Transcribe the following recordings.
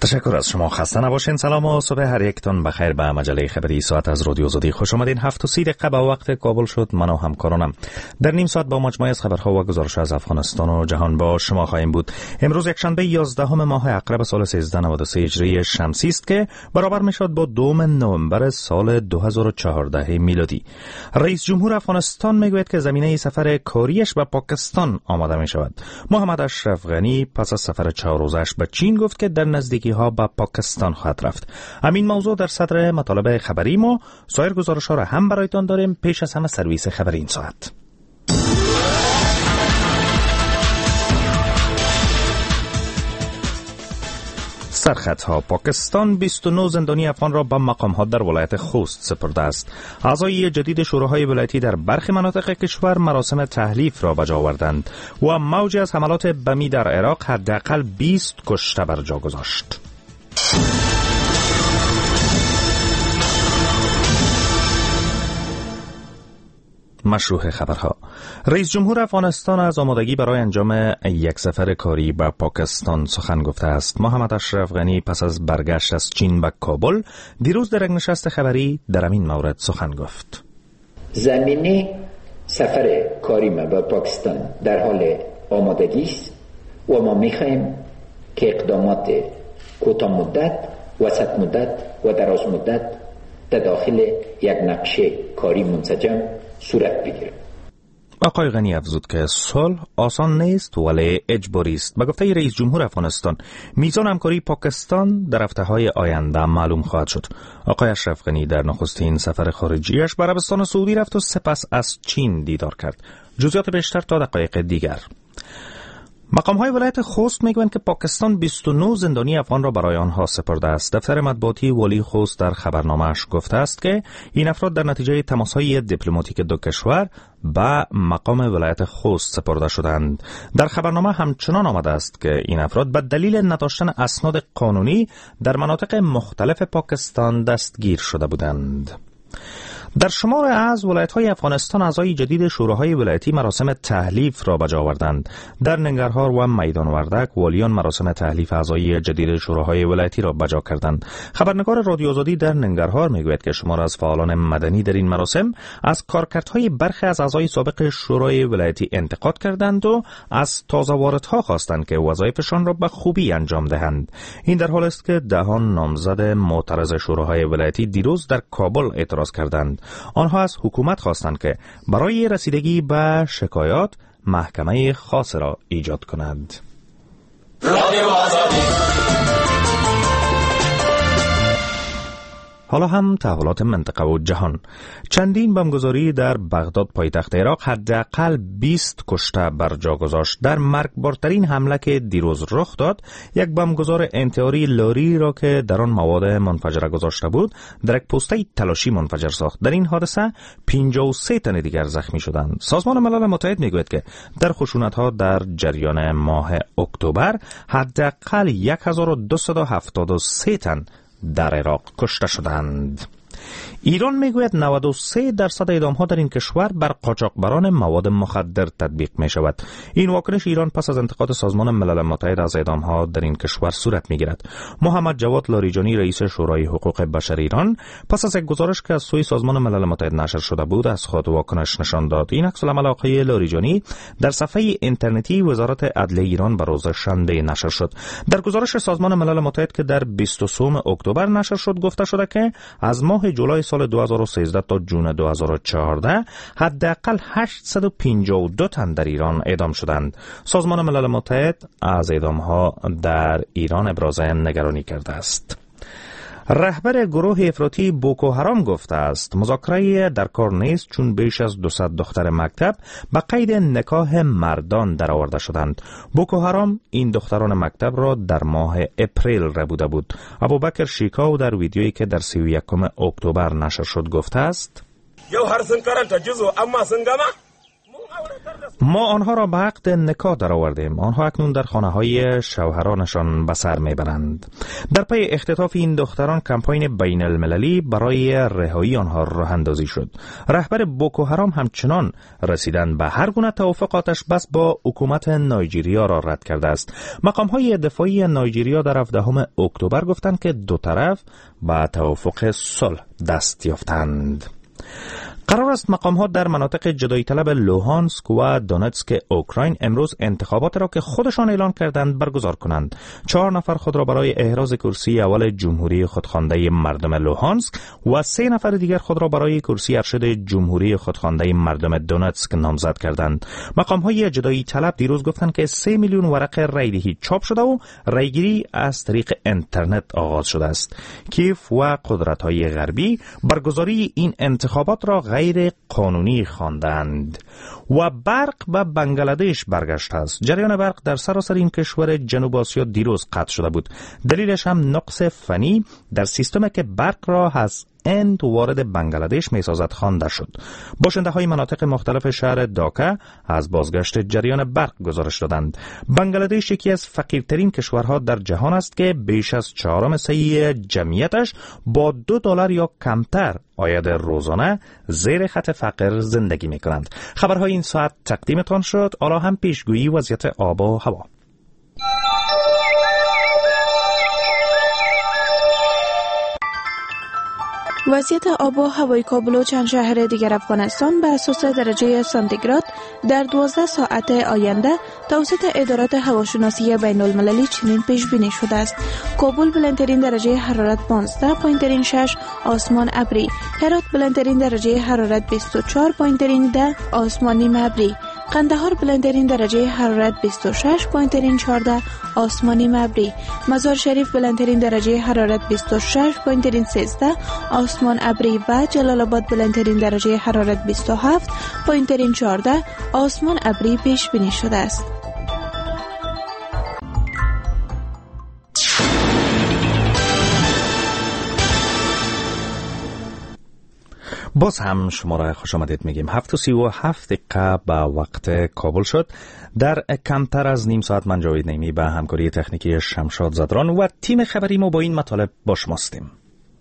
تشکر از شما. خسته نباشین. سلام و صبح هر یکتون بخیر. به مجله خبری ساعت از رادیو آزادی خوش آمدین. 7:30 دقیقه به وقت کابل شد. من و همکارانم در نیم ساعت با مجموعه از خبرها و گزارش از افغانستان و جهان با شما خواهیم بود. امروز یکشنبه 11 ماه عقرب سال 1393 هجری شمسی است که برابر میشد با 2 نوامبر سال 2014 میلادی. رئیس جمهور افغانستان میگوید که زمینه سفر کاریش به پاکستان آماده می شود. محمد اشرف غنی پس از سفر 4 روزش به چین گفت که در نزدیکی ها به پاکستان خواهد رفت. همین موضوع در صدر مطالب خبری ما. سایر گزارش ها را هم برایتان داریم. پیش از همه سرویس خبری این ساعت. سرخطها: پاکستان 29 زندانی افغان را به مقام‌ها در ولایت خوست سپرده است. اعضای جدید شوراهای ولایتی در برخی مناطق کشور مراسم تحلیف را به جا آوردند و موج از حملات بمی در عراق حداقل 20 کشته بر جا گذاشت. مشروع خبرها: رئیس جمهور افغانستان از آمادگی برای انجام یک سفر کاری به پاکستان سخن گفته است. محمد اشرف غنی پس از برگشت از چین به کابل دیروز در یک نشست خبری در این مورد سخن گفت. زمینه سفر کاری ما به پاکستان در حال آمادگی است و ما می‌خواهیم که اقدامات کوتاه مدت، وسط مدت و دراز مدت در داخل یک نقشه کاری منسجم صورت بگیرد. آقای غنی افزود که صلح آسان نیست ولی اجباری است. به گفته رئیس جمهور افغانستان میزان همکاری پاکستان در هفته‌های آینده معلوم خواهد شد. آقای اشرف غنی در نخستین سفر خارجیش به عربستان سعودی رفت و سپس از چین دیدار کرد. جزئیات بیشتر تا دقایق دیگر. مقام‌های ولایت خوست میگویند که پاکستان 29 زندانی افغان را برای آنها سپرده است. دفتر مطبوعاتی والی خوست در خبرنامه‌اش گفته است که این افراد در نتیجه تماس‌های دیپلماتیک دو کشور به مقام ولایت خوست سپرده شدند. در خبرنامه همچنان آمده است که این افراد به دلیل نداشتن اسناد قانونی در مناطق مختلف پاکستان دستگیر شده بودند. در شمار از ولایت‌های افغانستان اعضای جدید شوراهای ولایتی مراسم تحلیف را به جا آوردند. در ننگرهار و میدان وردک والیان مراسم تحلیف اعضای جدید شوراهای ولایتی را به جا کردند. خبرنگار رادیو آزادی در ننگرهار میگوید که شمار از فعالان مدنی در این مراسم از کارکردهای برخی از اعضای سابق شورای ولایتی انتقاد کردند و از تازه واردها خواستند که وظایفشان را به خوبی انجام دهند. این در حالی است که دهان نامزد معترض شوراهای ولایتی دیروز در کابل اعتراض کردند. آنها از حکومت خواستند که برای رسیدگی به شکایات محکمه خاص را ایجاد کند. حالا هم تحولات منطقه و جهان. چندین بمبگذاری در بغداد پایتخت عراق حداقل 20 کشته بر جا گذاشت. در مرگبارترین حمله که دیروز رخ داد، یک بمبگذار انتحاری لاری را که در آن مواد منفجره گذاشته بود در یک پوسته تلاشی منفجر ساخت. در این حادثه 53 تن دیگر زخمی شدند. سازمان ملل متحد میگوید که در خشونت‌ها در جریان ماه اکتبر حداقل 1273 تن در عراق کشته شدند. ایران میگوید 93% اعدام‌ها در این کشور بر قاچاقبران مواد مخدر تطبیق می شود. این واکنش ایران پس از انتقاد سازمان ملل متحد از اعدام‌ها در این کشور صورت می‌گیرد. محمد جواد لاریجانی رئیس شورای حقوق بشر ایران پس از یک گزارش که از سوی سازمان ملل متحد نشر شده بود از خود واکنش نشان داد. این عکس العمل آقای لاریجانی در صفحه اینترنتی وزارت عدلیه ایران به روز شنبه نشر شد. در گزارش سازمان ملل متحد که در 23 اکتبر نشر شد گفته شده که از ماه جولای سال 2013 تا جون 2014 حداقل 852 تن در ایران اعدام شدند. سازمان ملل متحد از اعدام‌ها در ایران ابراز نگرانی کرده است. رهبر گروه افراطی بوکو حرام گفته است مذاکره در کار نیست چون بیش از 200 دختر مکتب به قید نکاح مردان درآورده شدند. بوکو حرام این دختران مکتب را در ماه اپریل ربوده بود. ابوبکر شیکاو در ویدیویی که در 31 اکتبر نشر شد گفته است ما آنها را به عقد نکاح درآوردیم. آنها اکنون در خانه‌های شوهرانشان به سر میبرند. در پی اختطاف این دختران کمپاین بین المللی برای رهایی آنها راه اندازی شد. رهبر بوکو حرام همچنان رسیدن به هر گونه توافق آتش بس با حکومت نایجیریا را رد کرده است. مقام‌های دفاعی نایجیریا در 17 اکتبر گفتند که دو طرف به توافق صلح دست یافتند. قرار است مقام‌ها در مناطق جدایی طلب لوهانسک و دونتسک اوکراین امروز انتخابات را که خودشان اعلان کردند برگزار کنند. 4 نفر خود را برای احراز کرسی اول جمهوری خودخوانده مردم لوهانسک و 3 نفر دیگر خود را برای کرسی ارشد جمهوری خودخوانده مردم دونتسک نامزد کردند. مقام‌های جدایی طلب دیروز گفتند که 3 میلیون ورق رایدهی چاپ شده و رایگیری از طریق اینترنت آغاز شده است. کیف و قدرت‌های غربی برگزاری این انتخابات را غیر قانونی خواندند. و برق به بنگلادش برگشته است. جریان برق در سراسر این کشور جنوب آسیا دیروز قطع شده بود. دلیلش هم نقص فنی در سیستمی که برق را از هند وارد بنگلادش می سازد خوانده شد. باشنده های مناطق مختلف شهر داکا از بازگشت جریان برق گزارش دادند. بنگلادش یکی از فقیرترین کشورها در جهان است که بیش از 4/3 جمعیتش با $2 یا کمتر عاید روزانه زیر خط فقر زندگی می کنند. خبرهای این ساعت تقدیمتان شد. حالا هم پیشگویی وضعیت آب و هوا. وضعیت آب و هوای کابل و چند شهر دیگر افغانستان بر اساس درجه سانتیگراد در 12 ساعت آینده توسط ادارات هواشناسی بین المللی چنین پیش بینی شده است: کابل بلندترین درجه حرارت 15، پایینترین 6 آسمان ابری; هرات بلندترین درجه حرارت 24، پایینترین 10 آسمان نیم ابری; قندهار بلندترین درجه حرارت 26، پایینترین 14 آسمان نیم ابری; مزار شریف بلندترین درجه حرارت 26، پایینترین 13 آسمان ابری و جلال آباد بلندترین درجه حرارت 27، پایینترین 14 آسمان ابری پیش بینی شده است. باز هم شما را خوش آمدید میگیم. 7:37 به وقت کابل شد. در کمتر از نیم ساعت من جاوید نیمی به همکاری تکنیکی شمشاد زدران و تیم خبری ما با این مطالب با شماستیم.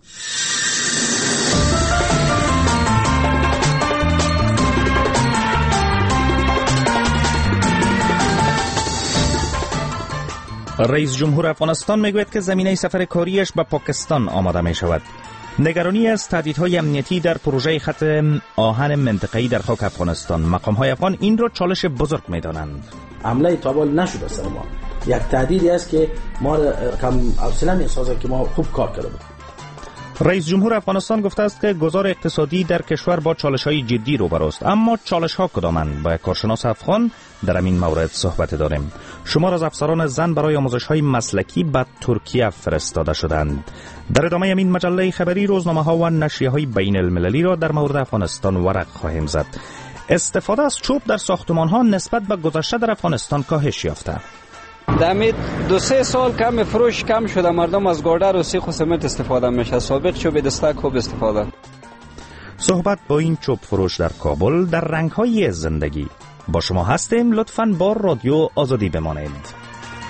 رئیس جمهور افغانستان میگوید که زمینه سفر کاریش به پاکستان آماده می شود. نگرانی از تهدیدهای امنیتی در پروژه خط آهن منطقه‌ای در خاک افغانستان. مقام‌های افغان این را چالش بزرگ می‌دانند. حمله طالبان نشده سر ما. یک تهدیدی است که ما کم حوصله می‌سازه که ما خوب کار کردیم. رئیس جمهور افغانستان گفته است که گذار اقتصادی در کشور با چالش‌های جدی روبروست. اما چالش‌ها کدامند؟ با کارشناس افغان در این مورد صحبت داریم. شمار از افسران زن برای آموزش‌های مسلکی به ترکیه فرستاده شدند. در ادامه این مجله خبری روزنامه‌ها و نشریه‌های بین المللی را در مورد افغانستان ورق خواهیم زد. استفاده از چوب در ساختمان‌ها نسبت به گذشته در افغانستان کاهش یافته. دمید 2-3 سال کم فروش کم شده. مردم از گودر و سیخ و سمنت استفاده میشه. سابق چوب دستک خوب استفاده. صحبت با این چوب فروش در کابل در رنگ‌های زندگی. با شما هستیم. لطفاً با رادیو آزادی بمانید.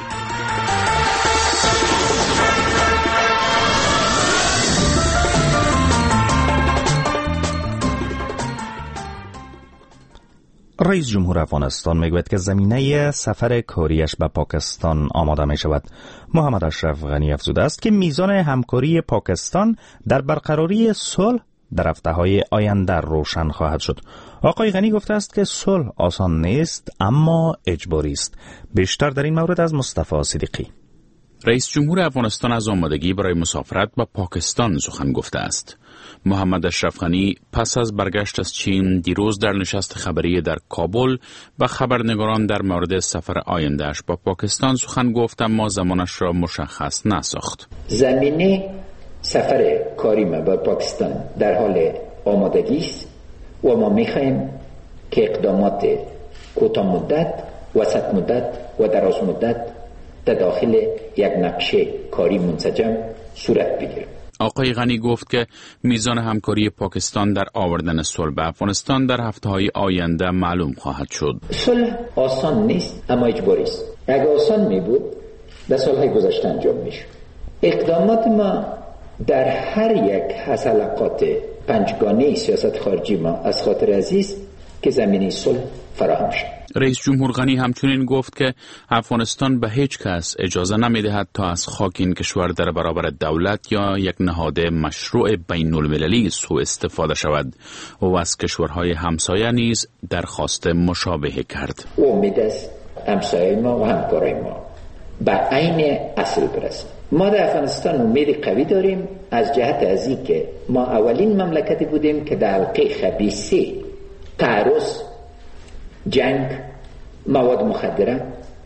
رئیس جمهور افغانستان میگوید که زمینه سفر کاریش به پاکستان آماده می شود. محمد اشرف غنی افزوده است که میزان همکاری پاکستان در برقراری صلح در هفته‌های آینده روشن خواهد شد. آقای غنی گفته است که صلح آسان نیست اما اجباری است. بیشتر در این مورد از مصطفی صدیقی. رئیس جمهور افغانستان از آمادگی برای مسافرت به پاکستان سخن گفته است. محمد اشرف غنی پس از برگشت از چین دیروز در نشست خبری در کابل به خبرنگاران در مورد سفر آیندهش با پاکستان سخن گفت، اما زمانش را مشخص نساخت. زمینه سفر کاری ما با پاکستان در حال آمادگی است و ما می‌خواهیم که اقدامات کوتاه مدت، وسط مدت و دراز مدت در داخل یک نقشه کاری منسجم صورت بگیرد. آقای غنی گفت که میزان همکاری پاکستان در آوردن صلح به افغانستان در هفته‌های آینده معلوم خواهد شد. صلح آسان نیست اما اجباری است. اگر آسان می بود در سالهای گذشته انجام میشد. اقدامات ما در هر یک از حلقات پنجگانه سیاست خارجی ما از خاطر عزیز که زمینه صلح فراهم شد. رئیس جمهور غنی همچنین گفت که افغانستان به هیچ کس اجازه نمی‌دهد تا از خاک این کشور در برابر دولت یا یک نهاد مشروع بین المللی سوء استفاده شود و از کشورهای همسایه نیز درخواست مشابه کرد. امید است همسایه ما و همکارای ما به عین اصل برسند. ما در افغانستان امید قوی داریم از جهت از این که ما اولین مملکتی بودیم که در حلقه خبیثه تعرض، جنگ، مواد مخدره،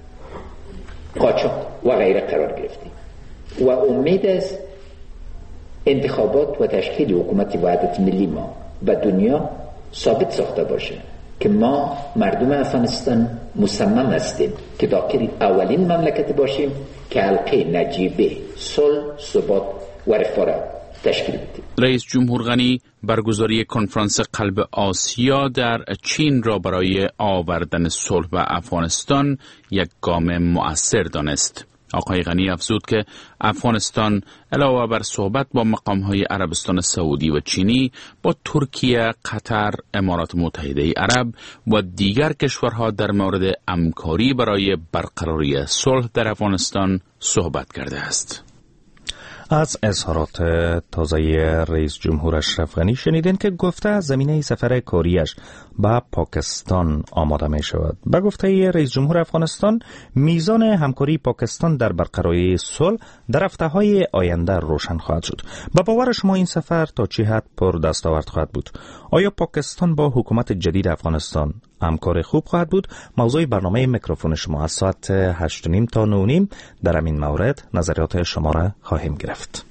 قاچاق و غیره قرار گرفتیم و امید است انتخابات و تشکیل حکومت وحدت ملی ما به دنیا ثابت ساخته باشه که ما مردم افغانستان مصمم هستیم که داخل اولین مملکت باشیم که حلقه نجیبه صلح، ثبات و رفاه را تشکیل بدیم. رئیس جمهور غنی برگزاری کنفرانس قلب آسیا در چین را برای آوردن صلح به افغانستان یک گام مؤثر دانست. آقای غنی افزود که افغانستان علاوه بر صحبت با مقام‌های عربستان سعودی و چینی با ترکیه، قطر، امارات متحده عرب و دیگر کشورها در مورد همکاری برای برقراری صلح در افغانستان صحبت کرده است. از اظهارات تازه رئیس جمهور اشرف غنی شنیدین که گفته زمینه سفر کاریش به پاکستان آماده می شود. به گفته رئیس جمهور افغانستان میزان همکاری پاکستان در برقراری صلح در هفته‌های آینده روشن خواهد شد. به باور شما این سفر تا چه حد پر دستاورد خواهد بود؟ آیا پاکستان با حکومت جدید افغانستان همکار خوب خواهد بود؟ موضوع برنامه میکروفون شما از ساعت 8:30 تا 9:30 در این مورد نظریات شما را خواهیم گرفت.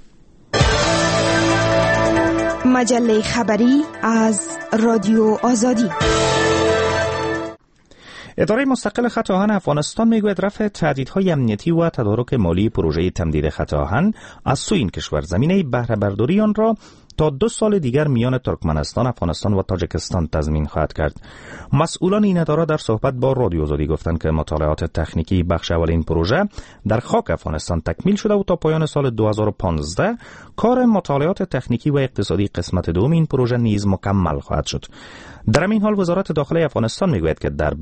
مجله خبری از رادیو آزادی. اداره مستقل خط آهن افغانستان میگوید رفع تهدیدهای امنیتی و تدارک مالی پروژه تمدید خط آهن از سوی این کشور زمینه بهره برداری آن را تا 2 سال دیگر میان ترکمنستان، افغانستان و تاجیکستان تضمین خواهد کرد. مسئولان این اداره در صحبت با رادیو آزادی گفتند که مطالعات تکنیکی بخش اول این پروژه در خاک افغانستان تکمیل شده و تا پایان سال 2015 کار مطالعات تکنیکی و اقتصادی قسمت دوم این پروژه نیز مکمل خواهد شد. در این حال وزارت داخله افغانستان میگوید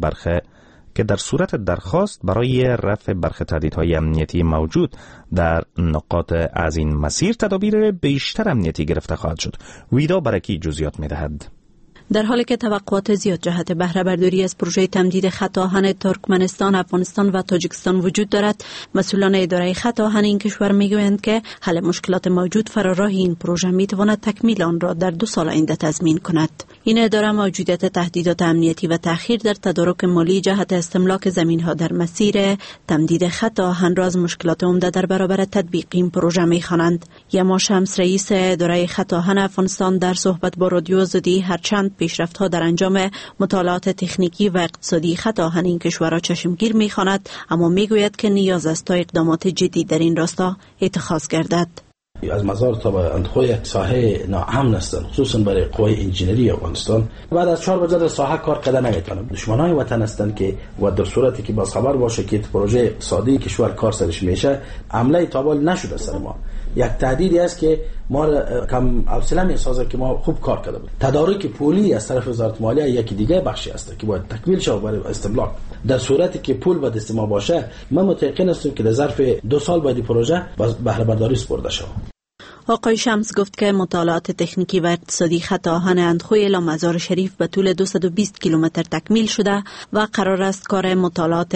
که در صورت درخواست برای رفع برخی تهدیدهای امنیتی موجود در نقاط از این مسیر تدابیر بیشتر امنیتی گرفته خواهد شد. ویدا برکی جزئیات می‌دهد. در حالی که توقعات زیاد جهت بهره برداری از پروژه تمدید خط آهن ترکمنستان، افغانستان و تاجیکستان وجود دارد، مسئولان اداره خط آهن این کشور میگویند که حل مشکلات موجود فراراه این پروژه میتواند تکمیل آن را در 2 سال آینده تضمین کند. این اداره موجودیت تهدیدات امنیتی و تأخیر در تدارک مالی جهت استملاک زمین‌ها در مسیر تمدید خط آهن را از مشکلات عمده در برابر تطبیق این پروژه می‌خوانند. یما شمس رئیس اداره خط آهن افغانستان در صحبت با رادیو آزادی هرچند پیشرفت‌ها در انجام مطالعات تکنیکی و اقتصادی خط آهن این کشور را چشمگیر می‌خواند، اما میگوید که نیاز است تا اقدامات جدی در این راستا اتخاذ گردد. از مزار تا به انتخاب ساحه ناامن هستند، خصوصا برای قوای انجینری افغانستان. بعد از 4 بجه در ساحه کار کردن نمیتونن. دشمنای وطن هستند که و در صورتی که باز خبر باشه که پروژه اقتصادی کشور کار سرش میشه، عمله تابال نشده سر ما. یک تهدیدی است که ما کم حوصله میسازه که ما خوب کار کرده بود. تدارک پولی از طرف وزارت مالیه یکی دیگه بخشی است که باید تکمیل شود برای استملاک. در صورتی که پول به دست ما باشه، ما متوقع هستیم که در ظرف 2 سال بعد پروژه بهره برداری سپرده شود. آقای شمس گفت که مطالعات تکنیکی و اقتصادی خط آهن اندخوی الی مزار شریف به طول 220 کیلومتر تکمیل شده و قرار است کار مطالعات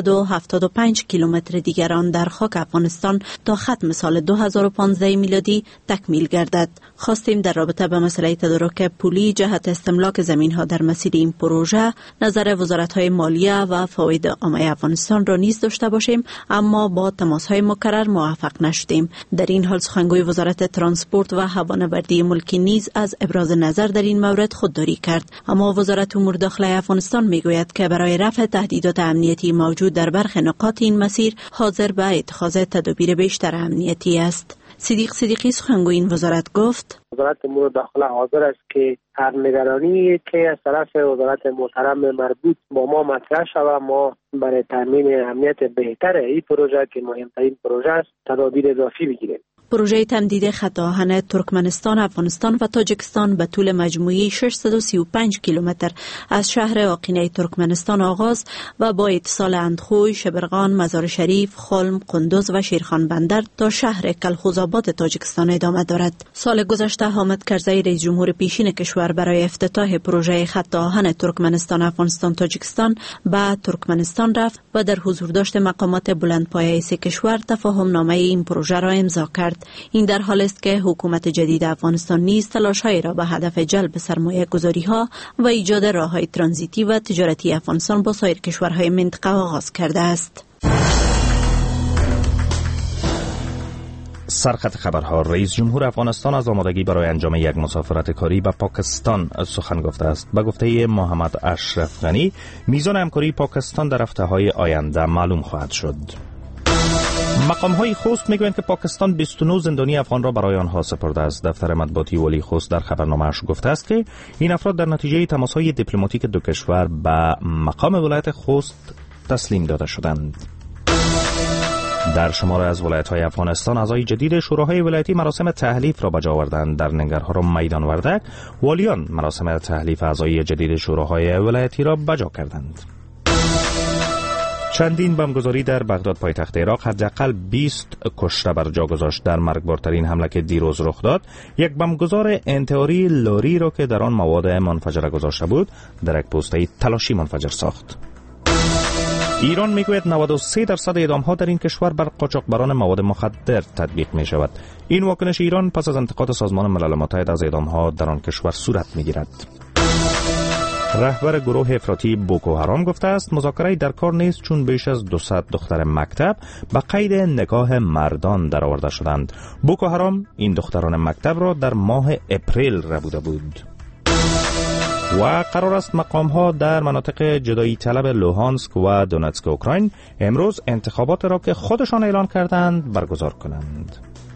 275 کیلومتر دیگران در خاک افغانستان تا ختم سال 2015 میلادی تکمیل گردد. خواستیم در رابطه با مسئله تدارک پولی جهت استملاک زمین‌ها در مسیر این پروژه نظر وزارت‌های مالیه و فواید عامه افغانستان را نیز داشته باشیم، اما با تماس‌های مکرر موفق نشدیم. در این حال سخنگوی وزارت ترانسپورت و هوانوردی ملکی نیز از ابراز نظر در این مورد خودداری کرد، اما وزارت امور داخله افغانستان میگوید که برای رفع تهدیدات امنیتی موجود در برخی نقاط این مسیر حاضر به اتخاذ تدابیر بیشتر امنیتی است. صدیق صدیقی سخنگوی این وزارت گفت وزارت امور داخله حاضر است که هر نگرانی که از طرف وزارت محترم مربوط با ما مطرح شود، ما برای تامین امنیت بهتر این پروژه که مهمترین پروژه است تدابیر اضافی بگیریم. پروژه تمدید خط آهن ترکمنستان، افغانستان و تاجیکستان به طول مجموعی 635 کیلومتر از شهر آقینه ترکمنستان آغاز و با اتصال اندخوی، شبرغان، مزار شریف، خلم، قندوز و شیرخان بندر تا شهر کلخوزآباد تاجیکستان ادامه دارد. سال گذشته حامد کرزی رئیس جمهور پیشین کشور برای افتتاح پروژه خط آهن ترکمنستان، افغانستان، تاجیکستان به ترکمنستان رفت و در حضور داشت مقامات بلندپایه سه کشور تفاهم نامه این پروژه را امضا کرد. این در حال است که حکومت جدید افغانستان نیز تلاش‌هایی را به هدف جلب سرمایه‌گذاری‌ها و ایجاد راه‌های ترانزیتی و تجارتی افغانستان با سایر کشورهای منطقه آغاز کرده است. سرخط خبرها. رئیس جمهور افغانستان از آمادگی برای انجام یک مسافرت کاری به پاکستان سخن گفته است. به گفته محمد اشرف غنی، میزان همکاری پاکستان در هفته‌های آینده معلوم خواهد شد. مقام‌های خوست میگویند که پاکستان 29 زندانی افغان را برای آنها سپرده است. دفتر مطبوعاتی ولی خوست در خبرنامه‌اش گفته است که این افراد در نتیجه تماس‌های دیپلماتیک دو کشور به مقام ولایت خوست تسلیم داده شدند. در شمار از ولایت‌های افغانستان اعضای جدید شوراهای ولایتی مراسم تحلیف را بجا آوردند. در ننگرهار و میدان وردک والیان مراسم تحلیف اعضای جدید شوراهای ولایتی را بجا کردند. چندین بمبگذاری در بغداد پایتخت عراق حداقل 20 کشته بر جا گذاشت. در مرگبارترین حمله که دیروز رخ داد، یک بمبگذار انتحاری لاری را که در آن مواد منفجره گذاشته بود در یک پوسته تلاشی منفجر ساخت. ایران میگوید 93% اعدام‌ها در این کشور بر قاچاقبران مواد مخدر تطبیق می شود. این واکنش ایران پس از انتقاد سازمان ملل متحد از اعدام‌ها در آن کشور صورت می‌گیرد. رهبر گروه افراطی بوکو حرام گفته است مذاکره در کار نیست چون بیش از 200 دختر مکتب به قید نکاح مردان درآورده شدند. بوکو حرام این دختران مکتب را در ماه اپریل ربوده بود. و قرار است مقام‌ها در مناطق جدایی طلب لوهانسک و دونتسک اوکراین امروز انتخابات را که خودشان اعلان کردند برگزار کنند.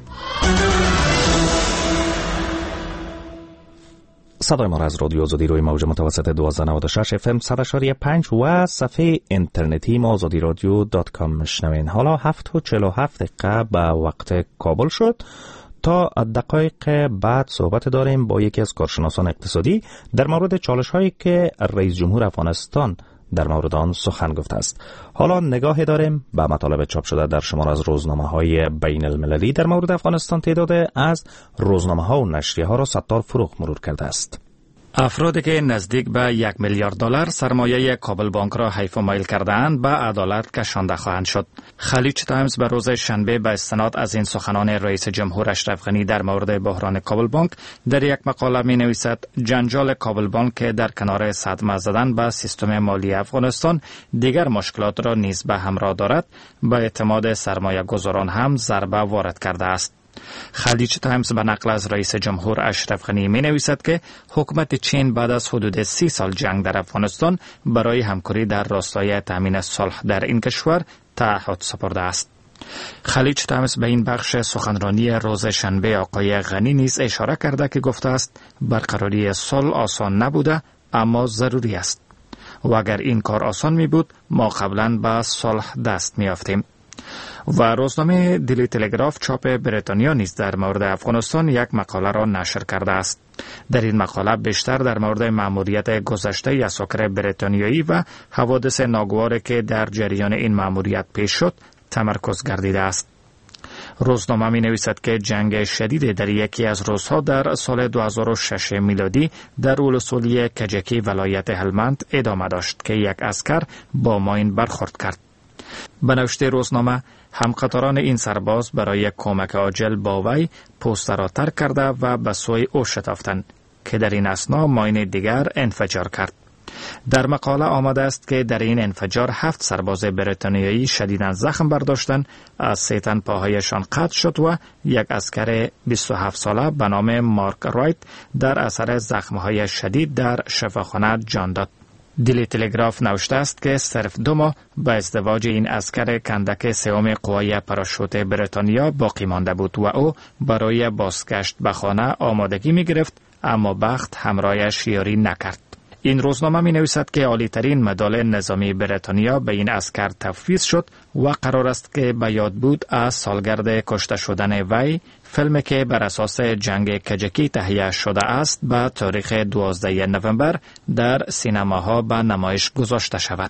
صدای ما را از رادیو آزادی روی موج متوسط 1296 FM 100.5 و صفحه اینترنتی ما azadiradyo.com میشنوین. حالا 7:47 دقیقه به وقت کابل شد. تا دقایق بعد صحبت داریم با یکی از کارشناسان اقتصادی در مورد چالش هایی که رئیس جمهور افغانستان در مورد آن سخن گفته است. حالا نگاه داریم به مطالب چاپ شده در شمار از روزنامه های بین المللی در مورد افغانستان. تعداد از روزنامه ها و نشریه ها را ستار فروغ مرور کرده است. افرادی که نزدیک به $1 میلیارد سرمایه کابل بانک را حیف و میل کرده‌اند به عدالت کشانده خواهند شد. خلیج تایمز به روز شنبه به استناد از این سخنان رئیس جمهور اشرف غنی در مورد بحران کابل بانک در یک مقاله می‌نویسد جنجال کابل بانک که در کنار صدمه زدن به سیستم مالی افغانستان دیگر مشکلات را نیز به همراه دارد، به اعتماد سرمایه گذاران هم ضربه وارد کرده است. خلیج تایمز به نقل از رئیس جمهور اشرف غنی می نویسد که حکومت چین بعد از حدود 30 سال جنگ در افغانستان برای همکاری در راستای تامین صلح در این کشور تعهد سپرده است. خلیج تایمز به این بخش سخنرانی روز شنبه آقای غنی نیز اشاره کرده که گفته است برقراری صلح آسان نبوده اما ضروری است و اگر این کار آسان می بود ما قبلا به صلح دست می یافتیم. و روزنامه دیلی تلگراف چاپ بریتانیا نیز در مورد افغانستان یک مقاله را نشر کرده است. در این مقاله بیشتر در مورد مأموریت گذشته یاسوکر بریتانیایی و حوادث ناگواری که در جریان این مأموریت پیش شد تمرکز گردیده است. روزنامه می نویسد که جنگ شدید در یکی از روزها در سال 2006 میلادی در ولسوالی کجکی ولایت هلمند ادامه داشت که یک عسکر با ماین برخورد کرد. به نوشته روزنامه همقطاران این سرباز برای کمک عاجل با وی پوستر را ترک کرده و به سوی او شتافتند که در این اثنا ماین دیگر انفجار کرد. در مقاله آمده است که در این انفجار 7 سرباز بریتانیایی شدیداً زخم برداشتند، از 3 تن پاهایشان قطع شد و یک عسکر 27 ساله به نام مارک رایت در اثر زخم‌های شدید در شفاخانه جان داد. دیلی تلگراف نوشته است که صرف 2 ماه به ازدواج این عسکر کندک سوم قوای پاراشوت بریتانیا باقی مانده بود و او برای بازگشت به خانه آمادگی می گرفت، اما بخت همراهش یاری نکرد. این روزنامه می نویسد که عالی‌ترین مدال نظامی بریتانیا به این عسکر تفویض شد و قرار است که به یاد بود از سالگرد کشته شدن وی، فیلمی که بر اساس جنگ کجکی تهیه شده است به تاریخ 12 نوامبر در سینماها به نمایش گذاشته شود.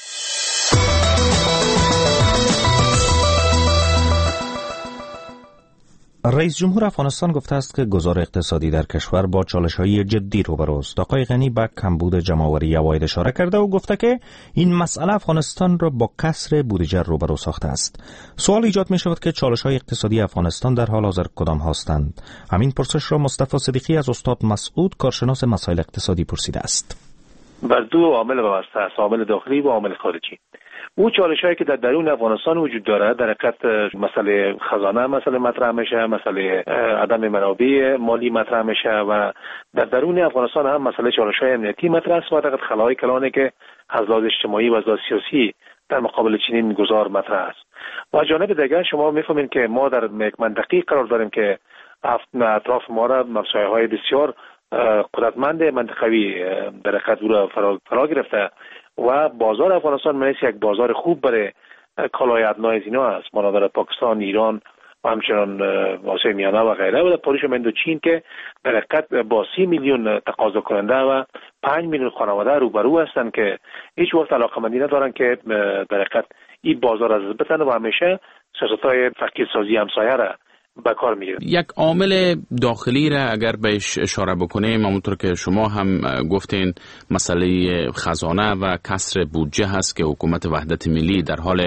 رئیس جمهور افغانستان گفته است که گذار اقتصادی در کشور با چالش‌های جدی روبرو است. آقای غنی به کمبود جمع‌آوری عواید اشاره کرده و گفته که این مسئله افغانستان را با کسر بودجه روبرو ساخته است. سوال ایجاد می‌شود که چالش‌های اقتصادی افغانستان در حال حاضر کدام هستند؟ همین پرسش را مصطفی صدیقی از استاد مسعود کارشناس مسائل اقتصادی پرسیده است. بر 2 عامل وابسته است، عامل داخلی و عامل خارجی. او چالش‌هایی که در درون افغانستان وجود دارد، در حقیقت مسئله خزانه مسئله مطرح میشه، مسئله عدم منابع مالی مطرح میشه و در درون افغانستان هم مسئله چالش‌های امنیتی مطرح است و در خلای کلانی که از لحاظ اجتماعی و از لحاظ سیاسی در مقابل چنین گذار مطرح است. و جانب دیگر شما می‌فهمید که ما در یک منطقه قرار داریم که اطراف ما را مسائل‌های بسیار قدرتمند منطقوی در حقیقت او را فرا گرفته و بازار افغانستان منیست یک بازار خوب برای کالای ادنای از اینا است، مانند پاکستان، ایران و همچنان آسیای میانه و غیره، و در پاریس و چین که در حقیقت با 30 میلیون تقاضا کننده و 5 میلیون خانواده روبرو هستند که هیچ وقت علاقه‌مندی ندارن که در حقیقت این بازار از بتن و همیشه سیاست‌های فقیرسازی همسایه را به کار میگیره. یک عامل داخلی را اگر بهش اشاره بکنیم، همونطور که شما هم گفتین، مسئله خزانه و کسر بودجه هست که حکومت وحدت ملی در حال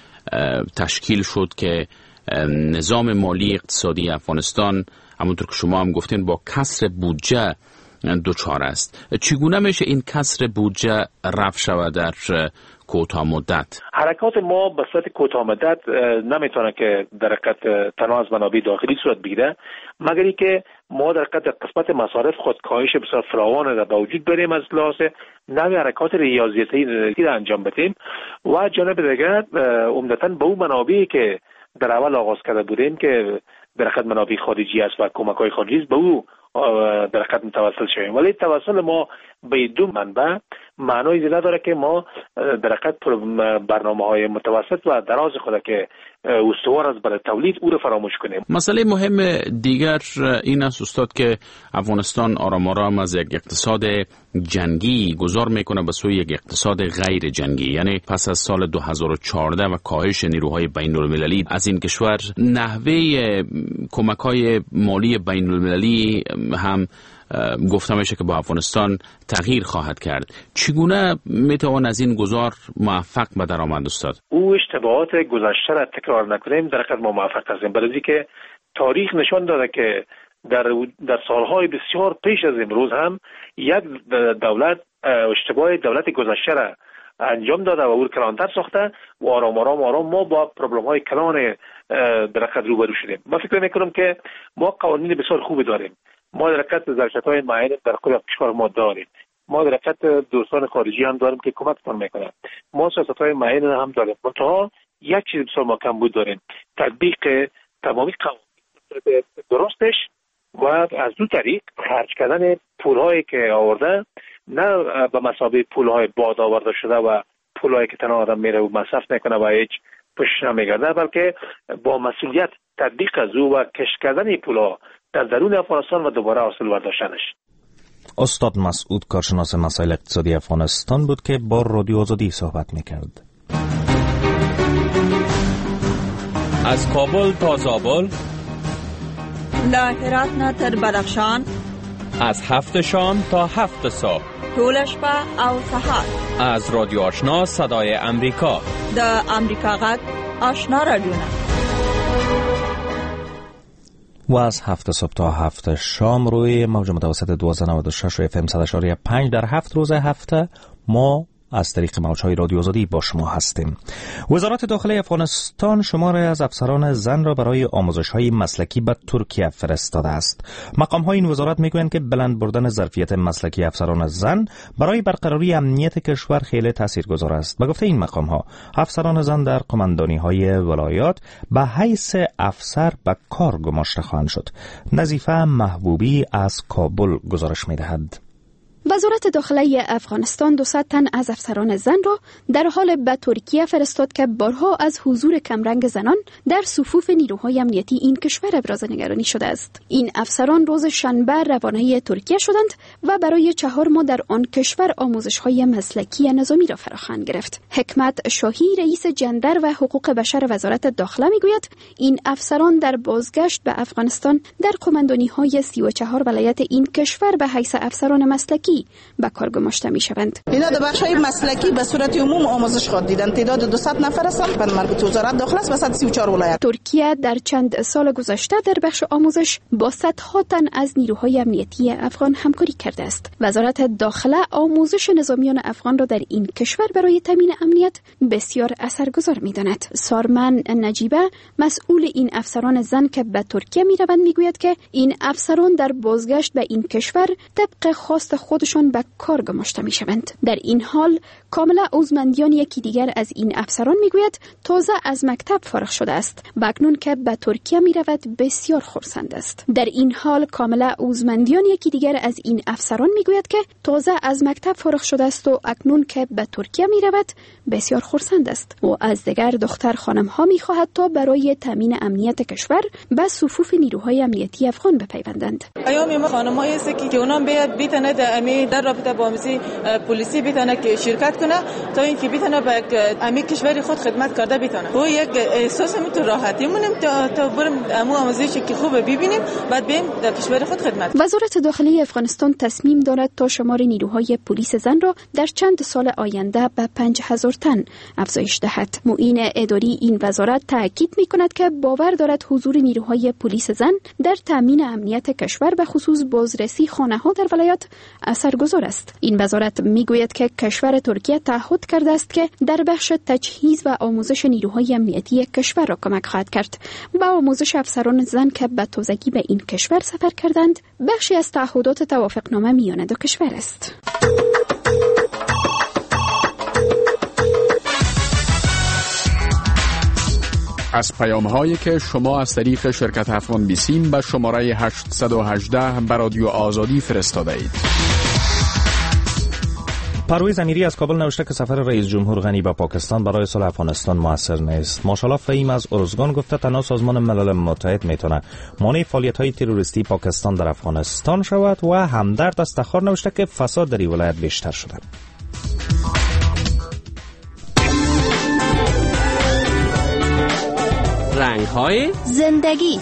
تشکیل شد که نظام مالی اقتصادی افغانستان همونطور که شما هم گفتین با کسر بودجه دوچار است. چگونه میشه این کسر بودجه رفع شود در کوتاه مدت؟ حرکات ما به صورت کوتاه مدت نمیتونه که در حقیقت تنها از منابع داخلی صورت بگیره، مگر اینکه ما در حقیقت قسمت مصارف خود کاهش بسیار فراوان را به وجود بریم، از لحاظ نوع حرکات ریاضیاتی را انجام بدیم و جانب دیگر عمدتاً به اون منابعی که در اول آغاز کرده بودیم که در حقیقت منابع خارجی است و کمک‌های خارجی است، به او در حقیقت متوسل شویم. ولی توسل ما به 2 منبع معنایی نداره که ما در حقیقت برنامه‌های متوسط و دراز خود که استوار از برای تولید او رو فراموش کنیم. مسئله مهم دیگر این است استاد که افغانستان آرام آرام از یک اقتصاد جنگی گذار میکنه به سوی یک اقتصاد غیر جنگی، یعنی پس از سال 2014 و کاهش نیروهای بین المللی از این کشور، نحوه کمک‌های مالی بین المللی هم گفته میشه که با افغانستان تغییر خواهد کرد. چگونه میتوان از این گذار موفق به درآمد استاد؟ او اشتباهات گذشته را تکرار نکنیم، در حقیقت ما موفق هستیم، برای که تاریخ نشان داده که در سالهای بسیار پیش از امروز هم یک دولت اشتباه دولت گذشته را انجام داده و او کلانتر ساخته و آرام ما با پرابلم های کلان در حقیقت روبرو شدیم. من فکر میکنم که ما قوانین بسیار خوبی داریم، ما در حقیقت ظرفیت‌های معین در خود کشور ما داریم، ما در حقیقت دوستان خارجی هم داریم که کمک میکنن، ما سیاست‌های معین هم داریم، منتها یک چیز بسیار ما کمبود داریم، تطبیق تمامی قوانین درستش و از دو طریق خرج کردن پول‌هایی که آورده نه به مثابه پول‌های باد آورده شده و پول‌هایی که تنها آدم میره و مصرف میکنه و هیچ پشت نمیگرده، بلکه با مسئولیت تطبیق از او و کشف کردن این پول‌ها در درون افغانستان و دوباره حاصل برداشتنش. استاد مسعود کارشناس مسائل اقتصادی افغانستان بود که با رادیو آزادی صحبت میکرد. از کابل تا زابل، له هرات نه تر بدخشان، از 7 شام تا 7 صبح، ټول شپه او سهار، از رادیو آشنا صدای امریکا، د امریکا غږ آشنا رادیوونه، و از 7 صبح تا 7 شام روی موج متوسط 1296 FM 100.5 در 7 روز هفته ما از طریق موج‌های رادیو آزادی با شما هستیم. وزارت داخله افغانستان شماری از افسران زن را برای آموزش‌های مسلکی به ترکیه فرستاده است. مقام‌های این وزارت می‌گویند که بلند بردن ظرفیت مسلکی افسران زن برای برقراری امنیت کشور خیلی تاثیرگذار است. به گفته این مقام‌ها، افسران زن در قماندانی‌های ولایات به حیث افسر به کار گماشته خواهند شد. نظیفه محبوبی از کابل گزارش می‌دهد. وزارت داخله افغانستان 200 تن از افسران زن را در حال به ترکیه فرستاد که بارها از حضور کمرنگ زنان در صفوف نیروهای امنیتی این کشور ابراز نگرانی شده است. این افسران روز شنبه روانه ترکیه شدند و برای 4 ماه در آن کشور آموزش‌های مسلکی نظامی را فراخوان گرفت. حکمت شاهی رئیس جندر و حقوق بشر وزارت داخله میگوید این افسران در بازگشت به افغانستان در قماندانی‌های 34 ولایت این کشور به حیث افسران مسلکی به کار گماشته میشوند. اینا در بخش‌های مسلکی به صورت عموم آموزش خواهد دیدن. تعداد 200 نفر هستند. به مربوط وزارت داخله است و 134 ولایت. ترکیه در چند سال گذشته در بخش آموزش با صدها تن از نیروهای امنیتی افغان همکاری کرده است. وزارت داخله آموزش نظامیان افغان را در این کشور برای تامین امنیت بسیار اثرگذار می‌داند. سارمن نجیبه مسئول این افسران زن که به ترکیه می‌روند میگوید که این افسران در بازگشت به این کشور طبق خواست خودشان به کار گماشته میشوند. در این حال کاملا عضومندیان یکی دیگر از این افسران میگوید تازه از مکتب فارغ شده است و اکنون که به ترکیه میرود بسیار خرسند است. در این حال کاملا عضومندیان یکی دیگر از این افسران میگوید که تازه از مکتب فارغ شده است و اکنون که به ترکیه میرود بسیار خرسند است و از دیگر دختر خانم ها میخواهد تا برای تامین امنیت کشور به صفوف نیروهای امنیتی افغان بپیوندند. ایام ما خانم‌های است که اونام بیاد بیتونه در رابطه با آموزش پلیسی بیتونه که شرکت کنه تا اینکه بیتونه به امی کشور خود خدمت کرده بیتونه. و یک احساس می تو راحتی مونیم تا بریم امو آموزشی که خوب ببینیم بعد بریم در کشور خود خدمت. وزارت داخلی افغانستان تصمیم دارد تا شمار نیروهای پلیس زن را در چند سال آینده به 5000 تن افزایش دهد. معین اداری این وزارت تاکید می‌کند که باور دارد حضور نیروهای پلیس زن در تامین امنیت کشور به خصوص بازرسی خانه‌ها در ولایات اثرگذار است. این وزارت میگوید که کشور ترکیه تعهد کرده است که در بخش تجهیز و آموزش نیروهای امنیتی کشور را کمک خواهد کرد. با آموزش افسران زن که به تازگی به این کشور سفر کردند، بخشی از تعهدات توافقنامه میان دو کشور است. از پیام‌هایی که شما از طریق شرکت افغان بیسیم به شماره 818 به رادیو آزادی فرستاده اید. پرویز امیری از کابل نوشته که سفر رئیس جمهور غنی به پاکستان برای صلح افغانستان موثر نیست. ماشاءالله فهیم از ارزگان گفته تنها سازمان ملل متحد میتونه مانع فعالیت‌های تروریستی پاکستان در افغانستان شود و همدرد از تخار نوشته که فساد در این ولایت بیشتر شده. رنگ‌های زندگی.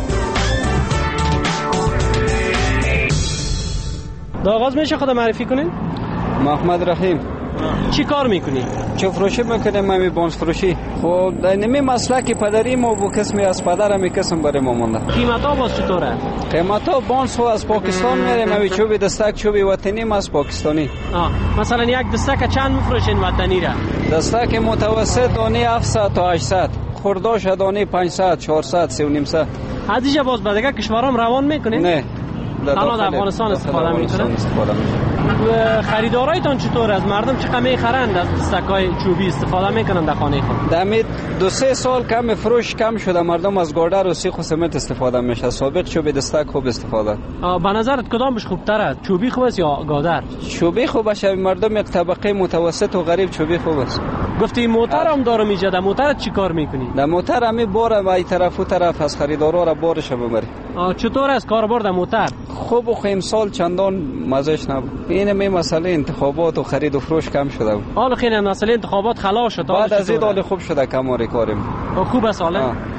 آغاز میشه خدا معرفی کنین؟ محمد رحیم. چی کار میکنی؟ چه فروشی میکنیم؟ من بانس فروشی. خب نمی مسلک پدری ما و قسمی از پدرم می قسم برای ما مونده. قیمت ها باز چطوره؟ قیمت ها بانس ها از پاکستان میریم. اوی چوبی دستک چوبی وطنی ما از پاکستانی. مثلا یک دستک چند میفروشین وطنی را؟ دستک متوسط دانه 700 تا 800. خورداش دانه 500 400 3.5. از اینجا باز به دیگه کشورام روان میکنین؟ نه. حالا در افغانستان استفاده میکنن؟ خریدارایتان چطور از مردم چه کمی خرند از دستک‌های چوبی استفاده میکنن در خانه خود؟ دمید 2-3 سال کم فروش کم شده، مردم از گاردر و سیخ و سمنت استفاده میشه. سابق چوبی دستک خوب استفاده. به نظرت کدامش خوبتره؟ چوبی خوب است یا گادر؟ چوبی خوب است. مردم یک طبقه متوسط و غریب چوبی خوب است. گفتی موتر هم داره میجه. در موتر چی کار میکنی؟ در موتر همی بار و این طرف و طرف از خریدارا را بارش ببری. چطور است کاربر در موتر؟ خوب و امسال چندان مزهش نبود. این مسئله انتخابات و خرید و فروش کم شده بود. حالا خیلی مسئله انتخابات خلاص شد. بعد از این حال خوب شده کماری کاریم. خوب است حالا.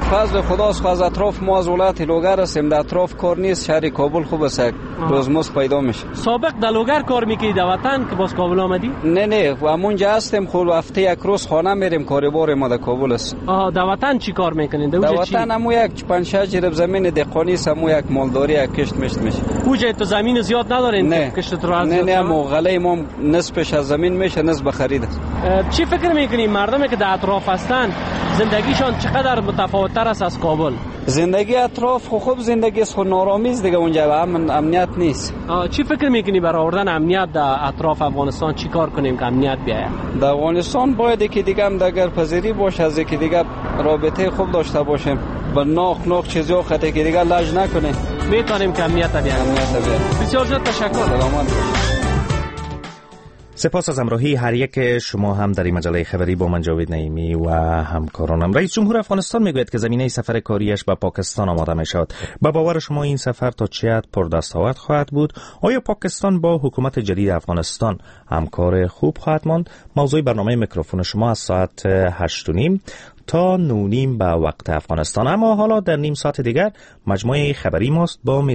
فضل خداست خو از اطراف ما از ولایت لوگر هستیم، در اطراف کار نیست. شهر کابل خوب است، روزمزد پیدا میشه. سابق در لوگر کار میکردی در وطن که باز کابل آمدی؟ نه همونجا هستیم، خود هفته یک روز خانه میریم، کاربار ما در کابل است. در وطن چی کار میکنین؟ در وطن همو یک 5-6 جریب زمین دهقانی است، همو یک مالداری، یک کشت مشت میشه. اوجا تو زمین زیاد ندارین؟ نه کشت رو نه مو غله ما نصفش از زمین میشه، نصف خرید است. چی فکر میکنی مردمی که در اطراف هستن زندگیشان چقدر متفاوت‌تر است از کابل؟ زندگی اطراف خوب زندگی است، خو نارامیز دیگه، اونجا امنیت نیست. چی فکر میکنی برای آوردن امنیت در اطراف افغانستان چی کار کنیم که امنیت بیاید؟ در افغانستان باید که دیگه هم دگر پذیری باشه، از که دیگه رابطه خوب داشته باشیم، با ناخ چیزا خطه که دیگه لج نکنه، میتونیم که امنیت بیاید. بسیار زیاد تشکر. سلامت. سپاس از همراهی هر یک شما هم در این مجله خبری با من جاوید نعیمی و همکارانم. رئیس جمهور افغانستان میگوید که زمینه سفر کاریش به پاکستان آماده میشود. به باور شما این سفر تا چه حد پردستاورد خواهد بود؟ آیا پاکستان با حکومت جدید افغانستان همکار خوب خواهد ماند؟ موضوع برنامه میکروفون شما از ساعت 8:30 تا 9:30 به وقت افغانستان. اما حالا در نیم ساعت دیگر مجموعه خبری ماست با